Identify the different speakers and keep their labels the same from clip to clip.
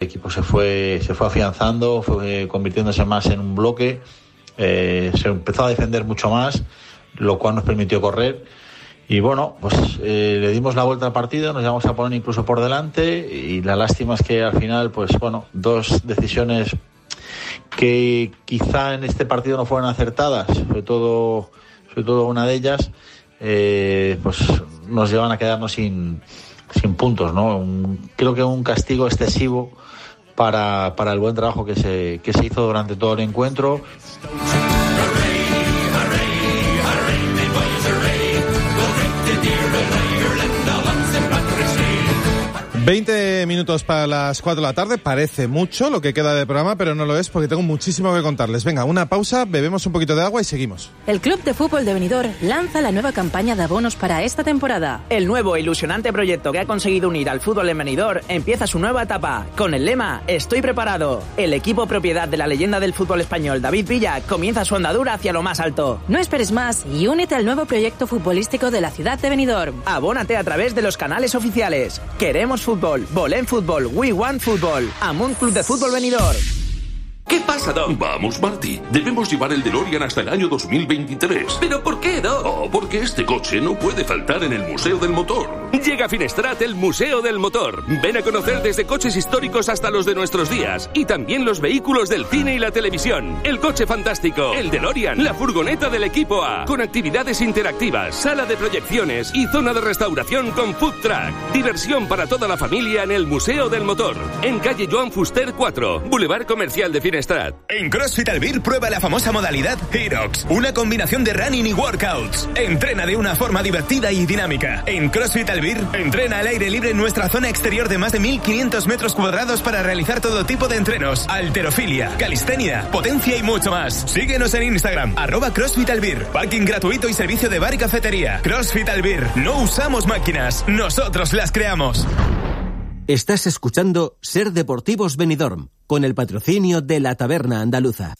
Speaker 1: equipo se fue afianzando, fue convirtiéndose más en un bloque, se empezó a defender mucho más, lo cual nos permitió correr. Y bueno, pues le dimos la vuelta al partido, nos íbamos a poner incluso por delante, y la lástima es que al final, pues bueno, dos decisiones que quizá en este partido no fueron acertadas, sobre todo una de ellas, pues nos llevan a quedarnos sin puntos, ¿no? Creo que un castigo excesivo para el buen trabajo que se hizo durante todo el encuentro.
Speaker 2: 20 minutos para las 4 de la tarde, parece mucho lo que queda de programa, pero no lo es porque tengo muchísimo que contarles. Venga, una pausa, bebemos un poquito de agua y seguimos.
Speaker 3: El Club de Fútbol de Benidorm lanza la nueva campaña de abonos para esta temporada.
Speaker 4: El nuevo e ilusionante proyecto que ha conseguido unir al fútbol en Benidorm empieza su nueva etapa, con el lema «Estoy preparado». El equipo propiedad de la leyenda del fútbol español, David Villa, comienza su andadura hacia lo más alto.
Speaker 3: No esperes más y únete al nuevo proyecto futbolístico de la ciudad de Benidorm.
Speaker 4: Abónate a través de los canales oficiales. Queremos fútbol, Volem Fútbol, We Want Fútbol, Amunt Club de Fútbol Benidorm.
Speaker 5: ¿Qué pasa, Doc? Vamos, Marty. Debemos llevar el DeLorean hasta el año 2023.
Speaker 6: ¿Pero por qué, Doc?
Speaker 5: Oh, porque este coche no puede faltar en el Museo del Motor.
Speaker 6: Llega a Finestrat el Museo del Motor. Ven a conocer desde coches históricos hasta los de nuestros días. Y también los vehículos del cine y la televisión. El coche fantástico, el DeLorean, la furgoneta del equipo A. Con actividades interactivas, sala de proyecciones y zona de restauración con food truck. Diversión para toda la familia en el Museo del Motor. En calle Joan Fuster 4, Boulevard Comercial de Finestrat.
Speaker 7: En CrossFit Albir prueba la famosa modalidad HEROX, una combinación de running y workouts. Entrena de una forma divertida y dinámica. En CrossFit Albir, entrena al aire libre en nuestra zona exterior de más de 1.500 metros cuadrados para realizar todo tipo de entrenos, halterofilia, calistenia, potencia y mucho más. Síguenos en Instagram, @CrossFit Albir. Parking gratuito y servicio de bar y cafetería. CrossFit Albir. No usamos máquinas, nosotros las creamos.
Speaker 8: Estás escuchando Ser Deportivos Benidorm, con el patrocinio de la Taberna Andaluza.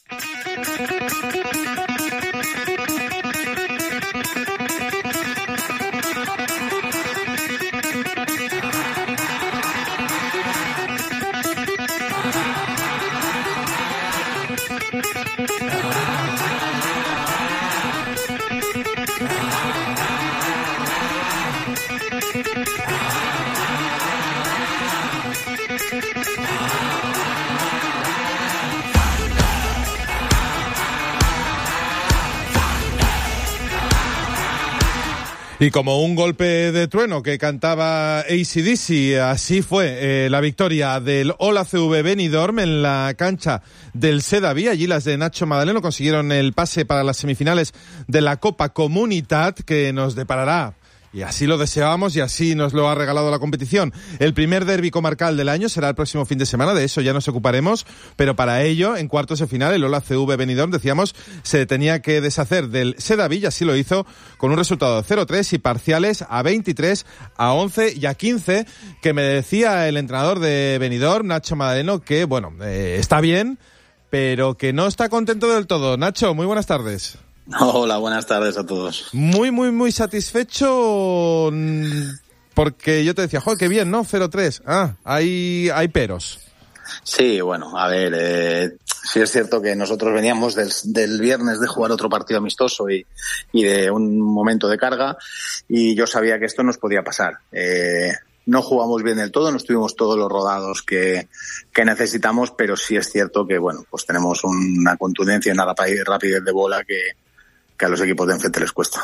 Speaker 2: Y como un golpe de trueno que cantaba AC/DC, así fue la victoria del Ola CV Benidorm en la cancha del Sedaví. Allí las de Nacho Madaleno consiguieron el pase para las semifinales de la Copa Comunitat, que nos deparará, y así lo deseábamos y así nos lo ha regalado la competición, el primer derbi comarcal del año. Será el próximo fin de semana, de eso ya nos ocuparemos, pero para ello, en cuartos de final, el Ola CV Benidorm, decíamos, se tenía que deshacer del Sedaví, y así lo hizo con un resultado de 0-3 y parciales a 23, a 11 y a 15, que me decía el entrenador de Benidorm, Nacho Madaleno, que bueno, está bien, pero que no está contento del todo. Nacho, muy buenas tardes.
Speaker 9: Hola, buenas tardes a todos.
Speaker 2: Muy satisfecho, porque yo te decía, joder, qué bien, ¿no? 0-3. Hay peros.
Speaker 9: Sí, bueno, a ver, sí es cierto que nosotros veníamos del viernes de jugar otro partido amistoso y de un momento de carga, y yo sabía que esto nos podía pasar. No jugamos bien del todo, no estuvimos todos los rodados que necesitamos, pero sí es cierto que, bueno, pues tenemos una contundencia y una rapidez de bola que a los equipos de enfrente les cuesta.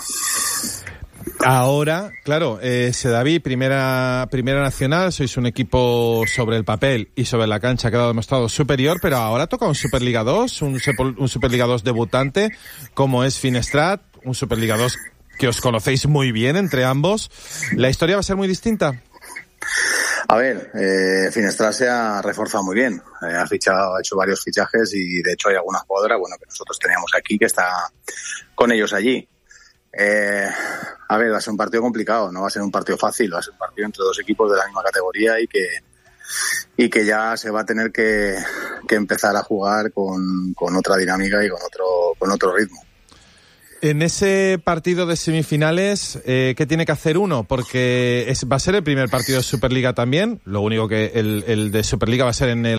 Speaker 2: Ahora, claro, Sedaví, primera nacional, sois un equipo sobre el papel y sobre la cancha ha quedado demostrado superior, pero ahora toca un Superliga 2, un Superliga 2 debutante, como es Finestrat, un Superliga 2 que os conocéis muy bien entre ambos. ¿La historia va a ser muy distinta?
Speaker 9: A ver, Finestrat se ha reforzado muy bien, ha hecho varios fichajes y de hecho hay alguna jugadora, bueno, que nosotros teníamos aquí que está con ellos allí. A ver, va a ser un partido complicado, no va a ser un partido fácil, va a ser un partido entre dos equipos de la misma categoría y que ya se va a tener que empezar a jugar con otra dinámica y con otro ritmo.
Speaker 2: En ese partido de semifinales, ¿qué tiene que hacer uno? Porque va a ser el primer partido de Superliga también, lo único que el de Superliga va a ser en el